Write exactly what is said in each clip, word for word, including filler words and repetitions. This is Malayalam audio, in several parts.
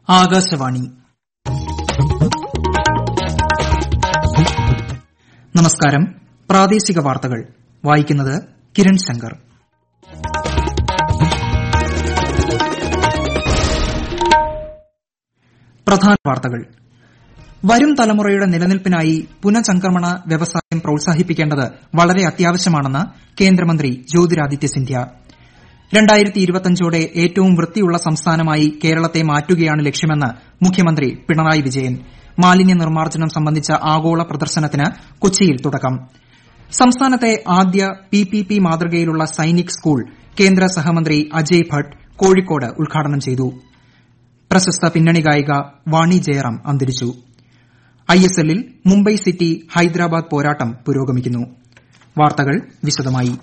ആകാശവാണി. നമസ്കാരം. പ്രാദേശിക വാർത്തകൾ വായിക്കുന്നത് കിരൺ ശങ്കർ. പ്രധാന വാർത്തകൾ. വരും തലമുറയുടെ നിലനിൽപ്പിനായി പുനഃചംക്രമണ വ്യവസായം പ്രോത്സാഹിപ്പിക്കേണ്ടത് വളരെ അത്യാവശ്യമാണെന്ന് കേന്ദ്രമന്ത്രി ജ്യോതിരാദിത്യ സിന്ധ്യ. രണ്ടായിരത്തി ഇരുപത്തിയഞ്ചോടെ ഏറ്റവും വൃത്തിയുള്ള സംസ്ഥാനമായി കേരളത്തെ മാറ്റുകയാണ് ലക്ഷ്യമെന്ന് മുഖ്യമന്ത്രി പിണറായി വിജയൻ. മാലിന്യ നിർമ്മാർജ്ജനം സംബന്ധിച്ച ആഗോള പ്രദർശനത്തിന് കൊച്ചിയിൽ തുടക്കം. സംസ്ഥാനത്തെ ആദ്യ പി പി പി മാതൃകയിലുള്ള സൈനിക് സ്കൂൾ കേന്ദ്ര സഹമന്ത്രി അജയ് ഭട്ട് കോഴിക്കോട് ഉദ്ഘാടനം ചെയ്തു. പ്രശസ്ത പിന്നണി ഗായിക വാണി ജയറാം അന്തരിച്ചു. ഐ എസ് എല്ലിൽ മുംബൈ സിറ്റി ഹൈദരാബാദ് പോരാട്ടം പുരോഗമിക്കുന്നു. വാർത്തകൾ വിശദമായി.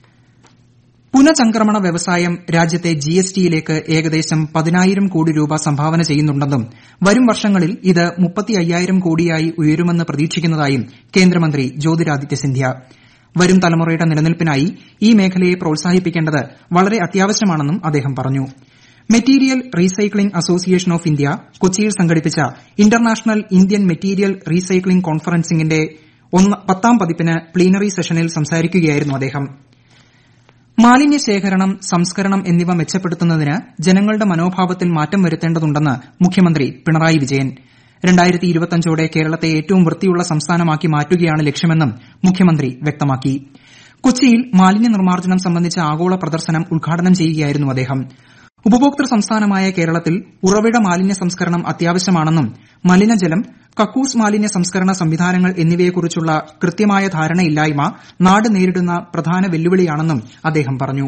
പുനഃചംക്രമണ വ്യവസായം രാജ്യത്തെ ജി എസ് ടിയിലേക്ക് ഏകദേശം പതിനായിരം കോടി രൂപ സംഭാവന ചെയ്യുന്നുണ്ടെന്നും വരും വർഷങ്ങളിൽ ഇത് മുപ്പത്തിയ്യായിരം കോടിയായി ഉയരുമെന്ന് പ്രതീക്ഷിക്കുന്നതായും കേന്ദ്രമന്ത്രി ജ്യോതിരാദിത്യ സിന്ധ്യ. വരും തലമുറയുടെ നിലനിൽപ്പിനായി ഈ മേഖലയെ പ്രോത്സാഹിപ്പിക്കേണ്ടത് വളരെ അത്യാവശ്യമാണെന്നും അദ്ദേഹം പറഞ്ഞു. Material recycling association of India കൊച്ചിയിൽ സംഘടിപ്പിച്ച ഇന്റർനാഷണൽ ഇന്ത്യൻ മെറ്റീരിയൽ റീസൈക്ലിംഗ് കോൺഫറൻസിന്റെ പത്താം പതിപ്പിന് പ്ലീനറി സെഷനിൽ സംസാരിക്കുകയായിരുന്നു അദ്ദേഹം. മാലിന്യ ശേഖരണം, സംസ്കരണം എന്നിവ മെച്ചപ്പെടുത്തുന്നതിന് ജനങ്ങളുടെ മനോഭാവത്തിൽ മാറ്റം വരുത്തേണ്ടതുണ്ടെന്ന് മുഖ്യമന്ത്രി പിണറായി വിജയൻ. രണ്ടായിരത്തി ഇരുപത്തിയഞ്ചോടെ കേരളത്തെ ഏറ്റവും വൃത്തിയുള്ള സംസ്ഥാനമാക്കി മാറ്റുകയാണ് ലക്ഷ്യമെന്നും മുഖ്യമന്ത്രി വ്യക്തമാക്കി. കൊച്ചിയിൽ മാലിന്യ നിർമ്മാർജ്ജനം സംബന്ധിച്ച ആഗോള പ്രദർശനം ഉദ്ഘാടനം ചെയ്യുകയായിരുന്നു അദ്ദേഹം. ഉപഭോക്തൃ സംസ്ഥാനമായ കേരളത്തിൽ ഉറവിട മാലിന്യ സംസ്കരണം അത്യാവശ്യമാണെന്നും മലിനജലം, കക്കൂസ് മാലിന്യ സംസ്കരണ സംവിധാനങ്ങൾ എന്നിവയെക്കുറിച്ചുള്ള കൃത്യമായ ധാരണയില്ലായ്മ നാട് നേരിടുന്ന പ്രധാന വെല്ലുവിളിയാണെന്നും അദ്ദേഹം പറഞ്ഞു.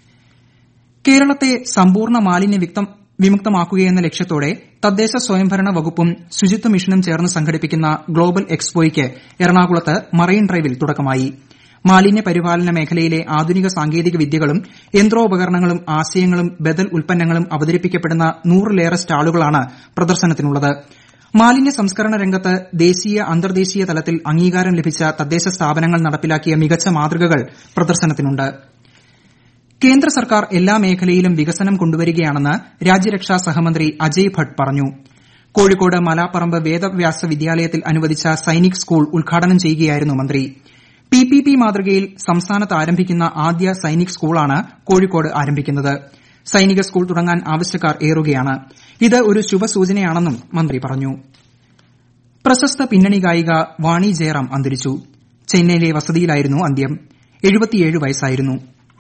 കേരളത്തെ സമ്പൂർണ്ണ മാലിന്യ വിമുക്തമാക്കുകയെന്ന ലക്ഷ്യത്തോടെ തദ്ദേശ സ്വയംഭരണ വകുപ്പും ശുചിത്വ മിഷനും ചേർന്ന് സംഘടിപ്പിക്കുന്ന ഗ്ലോബൽ എക്സ്പോയ്ക്ക് എറണാകുളത്ത് മറൈൻ ഡ്രൈവിൽ തുടക്കമായി. മാലിന്യ പരിപാലന മേഖലയിലെ ആധുനിക സാങ്കേതിക വിദ്യകളും യന്ത്രോപകരണങ്ങളും ആശയങ്ങളും ബദൽ ഉൽപ്പന്നങ്ങളും അവതരിപ്പിക്കപ്പെടുന്ന നൂറിലേറെ സ്റ്റാളുകളാണ് പ്രദർശനത്തിനുള്ളത്. മാലിന്യ സംസ്കരണ രംഗത്ത് ദേശീയ അന്തർദേശീയ തലത്തിൽ അംഗീകാരം ലഭിച്ച തദ്ദേശ സ്ഥാപനങ്ങൾ നടപ്പിലാക്കിയ മികച്ച മാതൃകകൾ പ്രദർശനത്തിനുണ്ട്. കേന്ദ്ര സർക്കാർ എല്ലാ മേഖലയിലും വികസനം കൊണ്ടുവരികയാണെന്ന് രാജ്യരക്ഷാ സഹമന്ത്രി അജയ് ഭട്ട് പറഞ്ഞു. കോഴിക്കോട് മലാപ്പറമ്പ് വേദവ്യാസ വിദ്യാലയത്തിൽ അനുവദിച്ച സൈനിക് സ്കൂൾ ഉദ്ഘാടനം ചെയ്യുകയായിരുന്നു മന്ത്രി. പി പി പി മാതൃകയിൽ സംസ്ഥാനത്ത് ആരംഭിക്കുന്ന ആദ്യ സൈനിക് സ്കൂളാണ് കോഴിക്കോട് ആരംഭിക്കുന്നത്. സൈനിക സ്കൂൾ തുടങ്ങാൻ ആവശ്യക്കാർ ഏറുകയാണ്. ഇത് ഒരു ശുഭസൂചനയാണെന്നും മന്ത്രി പറഞ്ഞു. പ്രശസ്ത പിന്നണി ഗായിക വാണി ജയറാം അന്തരിച്ചു. ചെന്നൈയിലെ വസതിയിലായിരുന്നു അന്ത്യം. എഴുപത്തിയേഴ് വയസ്സായിരുന്നു.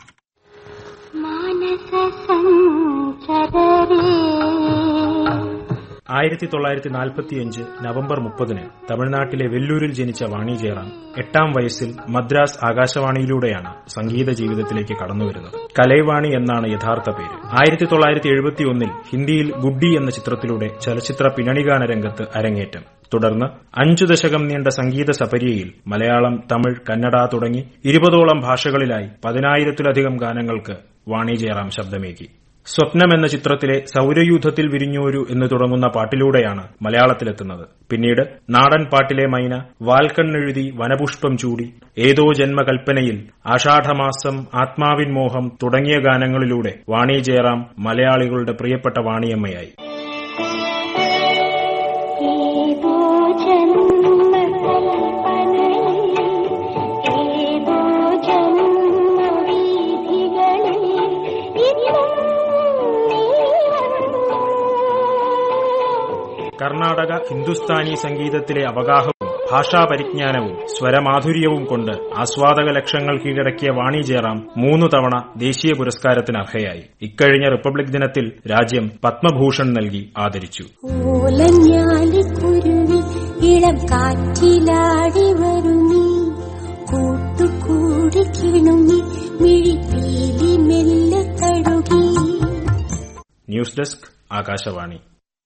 ആയിരത്തി തൊള്ളായിരത്തി നാൽപ്പത്തിയഞ്ച് നവംബർ മുപ്പതിന് തമിഴ്നാട്ടിലെ വെല്ലൂരിൽ ജനിച്ച വാണി ജയറാം എട്ടാം വയസ്സിൽ മദ്രാസ് ആകാശവാണിയിലൂടെയാണ് സംഗീത ജീവിതത്തിലേക്ക് കടന്നുവരുന്നത്. കലൈവാണി എന്നാണ് യഥാർത്ഥ പേര്. ആയിരത്തി തൊള്ളായിരത്തി എഴുപത്തിയൊന്നിൽ ഹിന്ദിയിൽ ഗുഡ്ഡി എന്ന ചിത്രത്തിലൂടെ ചലച്ചിത്ര പിന്നണിഗാന രംഗത്ത് അരങ്ങേറ്റം. തുടർന്ന് അഞ്ചു ദശകം നീണ്ട സംഗീത സപര്യയിൽ മലയാളം, തമിഴ്, കന്നഡ തുടങ്ങി ഇരുപതോളം ഭാഷകളിലായി പതിനായിരത്തിലധികം ഗാനങ്ങൾക്ക് വാണി ജയറാം ശബ്ദമേകി. സ്വപ്നം എന്ന ചിത്രത്തിലെ സൌരയൂഥത്തിൽ വിരിഞ്ഞോരു എന്ന് തുടങ്ങുന്ന പാട്ടിലൂടെയാണ് മലയാളത്തിലെത്തുന്നത്. പിന്നീട് നാടൻ പാട്ടിലെ മൈന, വാൽക്കണ്ണെഴുതി വനപുഷ്പം ചൂടി, ഏതോ ജന്മകൽപ്പനയിൽ, ആഷാഢമാസം, ആത്മാവിൻ മോഹം തുടങ്ങിയ ഗാനങ്ങളിലൂടെ വാണി ജയറാം മലയാളികളുടെ പ്രിയപ്പെട്ട വാണിയമ്മയായി. കർണാടക ഹിന്ദുസ്ഥാനി സംഗീതത്തിലെ അവഗാഹവും ഭാഷാപരിജ്ഞാനവും സ്വരമാധുര്യവും കൊണ്ട് ആസ്വാദക ലക്ഷങ്ങൾ കീഴടക്കിയ വാണി ജയറാം മൂന്നു തവണ ദേശീയ പുരസ്കാരത്തിന് അർഹയായി. ഇക്കഴിഞ്ഞ റിപ്പബ്ലിക് ദിനത്തിൽ രാജ്യം പത്മഭൂഷൺ നൽകി ആദരിച്ചു. News desk, Akashvani.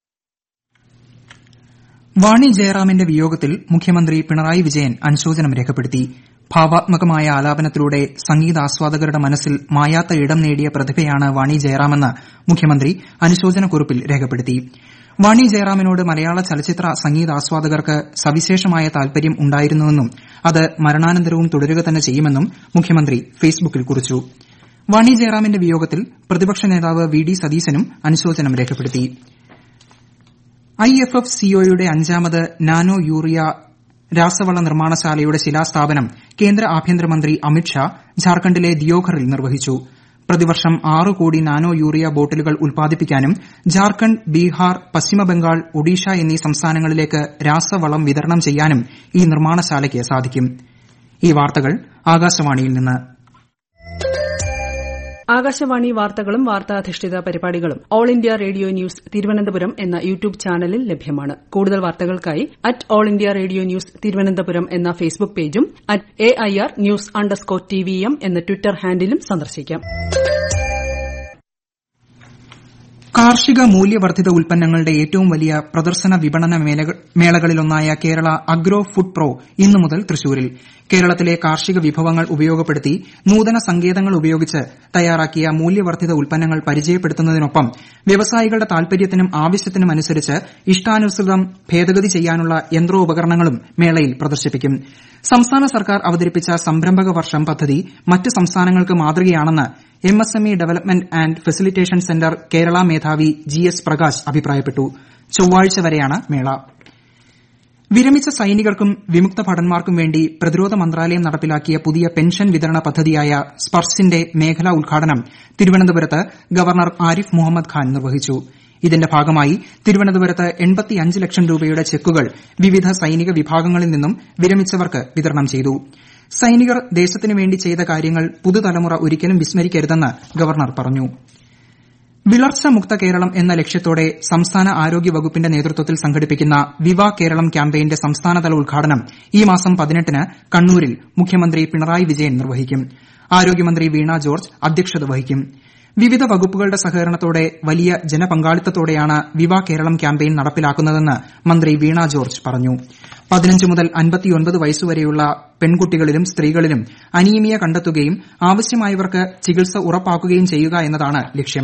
വാണി ജയറാമിന്റെ വിയോഗത്തിൽ മുഖ്യമന്ത്രി പിണറായി വിജയൻ അനുശോചനം രേഖപ്പെടുത്തി. ഭാവാത്മകമായ ആലാപനത്തിലൂടെ സംഗീതാസ്വാദകരുടെ മനസ്സിൽ മായാത്ത ഇടം നേടിയ പ്രതിഭയാണ് വാണി ജയറാമെന്ന് മുഖ്യമന്ത്രി അനുശോചനക്കുറിപ്പിൽ രേഖപ്പെടുത്തി. വാണി ജയറാമിനോട് മലയാള ചലച്ചിത്ര സംഗീതാസ്വാദകർക്ക് സവിശേഷമായ താൽപര്യം ഉണ്ടായിരുന്നുവെന്നും അത് മരണാനന്തരവും തുടരുക തന്നെ ചെയ്യുമെന്നും മുഖ്യമന്ത്രി ഫേസ്ബുക്കിൽ കുറിച്ചു. വാണി ജയറാമിന്റെ വിയോഗത്തിൽ പ്രതിപക്ഷ നേതാവ് വി ഡി സതീശനും അനുശോചനം രേഖപ്പെടുത്തി. ഐ എഫ് എഫ് സിഒയുടെ അഞ്ചാമത് നാനോ യൂറിയ രാസവള നിർമ്മാണശാലയുടെ ശിലാസ്ഥാപനം കേന്ദ്ര ആഭ്യന്തരമന്ത്രി അമിത്ഷാ ഝാർഖണ്ഡിലെ ദിയോഘറിൽ നിർവഹിച്ചു. പ്രതിവർഷം ആറ് കോടി നാനോ യൂറിയ ബോട്ടിലുകൾ ഉൽപ്പാദിപ്പിക്കാനും ഝാർഖണ്ഡ്, ബീഹാർ, പശ്ചിമബംഗാൾ, ഒഡീഷ എന്നീ സംസ്ഥാനങ്ങളിലേക്ക് രാസവളം വിതരണം ചെയ്യാനും ഈ നിർമ്മാണശാലയ്ക്ക് സാധിക്കും. ഈ വാർത്തകൾ ആകാശവാണിയിൽ നിന്ന്. ആകാശവാണി വാർത്തകളും വാർത്താധിഷ്ഠിത പരിപാടികളും All India Radio news Thiruvananthapuram എന്ന യൂട്യൂബ് ചാനലിൽ ലഭ്യമാണ്. കൂടുതൽ വാർത്തകൾക്കായി at All India Radio news Thiruvananthapuram എന്ന ഫേസ്ബുക്ക് പേജും at A I R news underscore T V M എന്ന ട്വിറ്റർ ഹാൻഡിലും സന്ദർശിക്കാം. കാർഷിക മൂല്യവർദ്ധിത ഉൽപ്പന്നങ്ങളുടെ ഏറ്റവും വലിയ പ്രദർശന വിപണന മേളകളിലൊന്നായ കേരള അഗ്രോ ഫുഡ് പ്രോ ഇന്നു മുതൽ തൃശൂരിൽ. കേരളത്തിലെ കാർഷിക വിഭവങ്ങൾ ഉപയോഗപ്പെടുത്തി നൂതന സങ്കേതങ്ങൾ ഉപയോഗിച്ച് തയ്യാറാക്കിയ മൂല്യവർദ്ധിത ഉൽപ്പന്നങ്ങൾ പരിചയപ്പെടുത്തുന്നതിനൊപ്പം വ്യവസായികളുടെ താൽപര്യത്തിനും ആവശ്യത്തിനുമനുസരിച്ച് ഇഷ്ടാനുസൃതം ഭേദഗതി ചെയ്യാനുള്ള യന്ത്രോപകരണങ്ങളും മേളയിൽ പ്രദർശിപ്പിക്കും. സംസ്ഥാന സർക്കാർ അവതരിപ്പിച്ച സംരംഭക വർഷം പദ്ധതി മറ്റ് സംസ്ഥാനങ്ങൾക്ക് മാതൃകയാണെന്ന് M S M E development and facilitation centre Kerala മേധാവി ജി എസ് പ്രകാശ് അഭിപ്രായപ്പെട്ടു. ചൊവ്വാഴ്ച വരെയാണ് മേള. വിരമിച്ച സൈനികർക്കും വിമുക്ത ഭടന്മാർക്കും വേണ്ടി പ്രതിരോധ മന്ത്രാലയം നടപ്പിലാക്കിയ പുതിയ പെൻഷൻ വിതരണ പദ്ധതിയായ സ്പർശിന്റെ മേഖലാ ഉദ്ഘാടനം തിരുവനന്തപുരത്ത് ഗവർണർ ആരിഫ് മുഹമ്മദ് ഖാൻ നിർവഹിച്ചു. ഇതിന്റെ ഭാഗമായി തിരുവനന്തപുരത്ത് എൺപത്തിയഞ്ച് ലക്ഷം രൂപയുടെ ചെക്കുകൾ വിവിധ സൈനിക വിഭാഗങ്ങളിൽ നിന്നും വിരമിച്ചവർക്ക് വിതരണം ചെയ്തു. സൈനികർ ദേശത്തിനുവേണ്ടി ചെയ്ത കാര്യങ്ങൾ പുതുതലമുറ ഒരിക്കലും വിസ്മരിക്കരുതെന്ന് ഗവർണർ പറഞ്ഞു. വിളർച്ച മുക്ത കേരളം എന്ന ലക്ഷ്യത്തോടെ സംസ്ഥാന ആരോഗ്യ വകുപ്പിന്റെ നേതൃത്വത്തിൽ സംഘടിപ്പിക്കുന്ന വിവ കേരളം ക്യാമ്പയിന്റെ സംസ്ഥാനതല ഉദ്ഘാടനം ഈ മാസം പതിനെട്ടിന് കണ്ണൂരിൽ മുഖ്യമന്ത്രി പിണറായി വിജയൻ നിർവഹിക്കും. ആരോഗ്യമന്ത്രി വീണ ജോർജ് അധ്യക്ഷത വഹിക്കും. വിവിധ വകുപ്പുകളുടെ സഹകരണത്തോടെ വലിയ ജനപങ്കാളിത്തത്തോടെയാണ് വിവ കേരളം ക്യാമ്പയിൻ നടപ്പിലാക്കുന്നതെന്ന് മന്ത്രി വീണ ജോർജ് പറഞ്ഞു. പതിനഞ്ച് മുതൽ അൻപത്തിയൊൻപത് വയസ്സുവരെയുള്ള പെൺകുട്ടികളിലും സ്ത്രീകളിലും അനീമിയ കണ്ടെത്തുകയും ആവശ്യമായവർക്ക് ചികിത്സ ഉറപ്പാക്കുകയും ചെയ്യുക എന്നതാണ് ലക്ഷ്യം.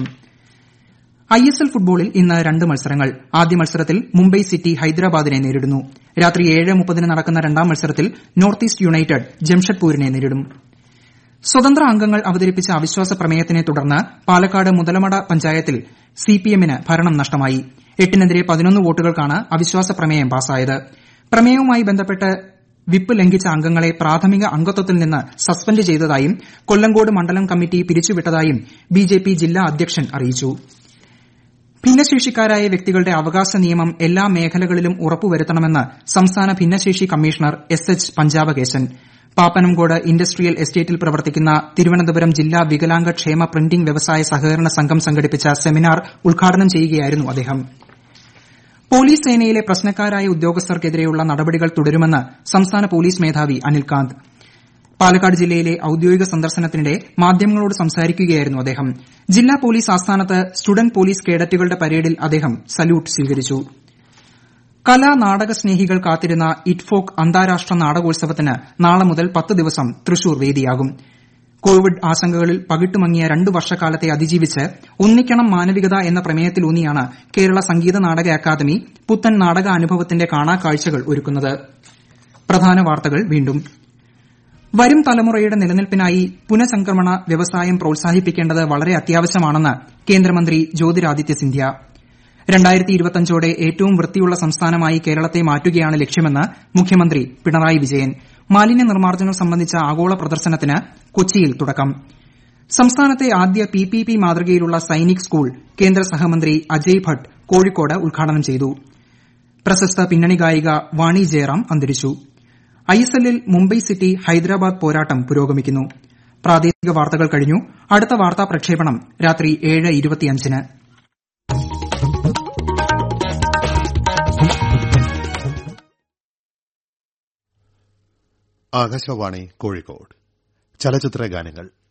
ഐ എസ് എൽ ഫുട്ബോളിൽ ഇന്ന് രണ്ട് മത്സരങ്ങൾ. ആദ്യ മത്സരത്തിൽ മുംബൈ സിറ്റി ഹൈദരാബാദിനെ നേരിടുന്നു. രാത്രി ഏഴ് മുപ്പതിന് നടക്കുന്ന രണ്ടാം മത്സരത്തിൽ നോർത്ത് ഈസ്റ്റ് യുണൈറ്റഡ് ജംഷഡ്പൂരിനെ നേരിടും. സ്വതന്ത്ര അംഗങ്ങൾ അവതരിപ്പിച്ച അവിശ്വാസ പ്രമേയത്തിനെ തുടർന്ന് പാലക്കാട് മുതലമട പഞ്ചായത്തിൽ സിപിഎമ്മിന് ഭരണം നഷ്ടമായി. എട്ടിനെതിരെ പതിനൊന്ന് വോട്ടുകൾക്കാണ് അവിശ്വാസ പ്രമേയം പാസായത്. പ്രമേയവുമായി ബന്ധപ്പെട്ട് വിപ്പ് ലംഘിച്ച അംഗങ്ങളെ പ്രാഥമിക അംഗത്വത്തിൽ നിന്ന് സസ്പെൻഡ് ചെയ്തതായും കൊല്ലങ്കോട് മണ്ഡലം കമ്മിറ്റി പിരിച്ചുവിട്ടതായും ബിജെപി ജില്ലാ അധ്യക്ഷൻ അറിയിച്ചു. ഭിന്നശേഷിക്കാരായ വ്യക്തികളുടെ അവകാശ നിയമം എല്ലാ മേഖലകളിലും ഉറപ്പുവരുത്തണമെന്ന് സംസ്ഥാന ഭിന്നശേഷി commissioner S H Panchapakesan. Pappanamcode industrial എസ്റ്റേറ്റിൽ പ്രവർത്തിക്കുന്ന തിരുവനന്തപുരം ജില്ലാ വികലാംഗ ക്ഷേമ പ്രിന്റിംഗ് വ്യവസായ സഹകരണ സംഘം സംഘടിപ്പിച്ച സെമിനാർ ഉദ്ഘാടനം ചെയ്യുകയായിരുന്നു അദ്ദേഹം. പോലീസ് സേനയിലെ പ്രശ്നക്കാരായ ഉദ്യോഗസ്ഥർക്കെതിരെയുള്ള നടപടികൾ തുടരുമെന്ന് സംസ്ഥാന പോലീസ് മേധാവി അനിൽകാന്ത്. പാലക്കാട് ജില്ലയിലെ ഔദ്യോഗിക സന്ദർശനത്തിനിടെ മാധ്യമങ്ങളോട് സംസാരിക്കുകയായിരുന്നു അദ്ദേഹം. ജില്ലാ പോലീസ് ആസ്ഥാനത്ത് സ്റ്റുഡന്റ് പോലീസ് കേഡറ്റുകളുടെ പരേഡിൽ അദ്ദേഹം സല്യൂട്ട് സ്വീകരിച്ചു. കലാ നാടക സ്നേഹികൾ കാത്തിരുന്ന ഇറ്റ്ഫോക് അന്താരാഷ്ട്ര നാടകോത്സവത്തിന് നാളെ മുതൽ പത്ത് ദിവസം തൃശൂർ വേദിയാകും. കോവിഡ് ആശങ്കകളിൽ പകിട്ടുമങ്ങിയ രണ്ടു വർഷക്കാലത്തെ അതിജീവിച്ച് ഒന്നിക്കണം മാനവികത എന്ന പ്രമേയത്തിലൂന്നിയാണ് കേരള സംഗീത നാടക അക്കാദമി പുത്തൻ നാടക അനുഭവത്തിന്റെ കാണാക്കാഴ്ചകൾ ഒരുക്കുന്നത്. പ്രധാന വാർത്തകൾ വീണ്ടും. വരും തലമുറയുടെ നിലനിൽപ്പിനായി പുനഃചംക്രമണ വ്യവസായം പ്രോത്സാഹിപ്പിക്കേണ്ടത് വളരെ അത്യാവശ്യമാണെന്ന് കേന്ദ്രമന്ത്രി ജ്യോതിരാദിത്യ സിന്ധ്യ. രണ്ടായിരത്തി ഇരുപത്തിയഞ്ചോടെ ഏറ്റവും വൃത്തിയുള്ള സംസ്ഥാനമായി കേരളത്തെ മാറ്റുകയാണ് ലക്ഷ്യമെന്ന് മുഖ്യമന്ത്രി പിണറായി വിജയൻ. മാലിന്യ നിർമ്മാർജ്ജനം സംബന്ധിച്ച ആഗോള പ്രദർശനത്തിന് കൊച്ചിയിൽ തുടക്കം. സംസ്ഥാനത്തെ ആദ്യ പി പി പി മാതൃകയിലുള്ള സൈനിക് സ്കൂൾ കേന്ദ്ര സഹമന്ത്രി അജയ് ഭട്ട് കോഴിക്കോട് ഉദ്ഘാടനം ചെയ്തു. പ്രശസ്ത പിന്നണി ഗായിക വാണി ജയറാം അന്തരിച്ചു. ഐ എസ് എല്ലിൽ മുംബൈ സിറ്റി ഹൈദരാബാദ് പോരാട്ടം പുരോഗമിക്കുന്നു. പ്രാദേശിക വാർത്തകൾ കഴിഞ്ഞു. അടുത്ത വാർത്താ പ്രക്ഷേപണം രാത്രി ഏഴ് ഇരുപത്തിയഞ്ചിന്. ആകാശവാണി കോഴിക്കോട്. ചലച്ചിത്ര ഗാനങ്ങൾ.